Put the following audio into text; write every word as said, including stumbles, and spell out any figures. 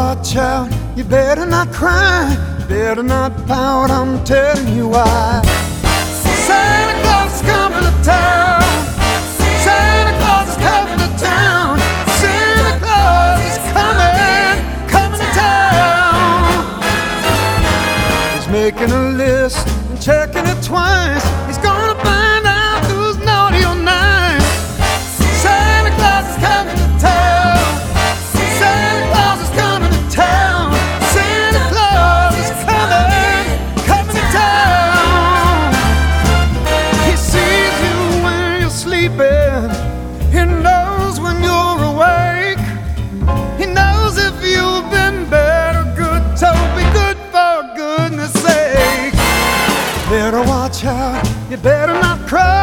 watch out, you better not cry, you better not pout, I'm telling you why. Santa Claus is coming to town, Santa Claus is coming to town, Santa Claus is coming, coming to town. He's making a list and checking it twice, he's gonna find out who's naughty or nice. Santa Claus is coming to town, Santa Claus is coming to town, Santa Claus is coming, coming to town. He sees you when you're sleeping, he knows when you're awake, he knows if you've been bad or good, so be good for goodness sake. Better watch out, you better not cry,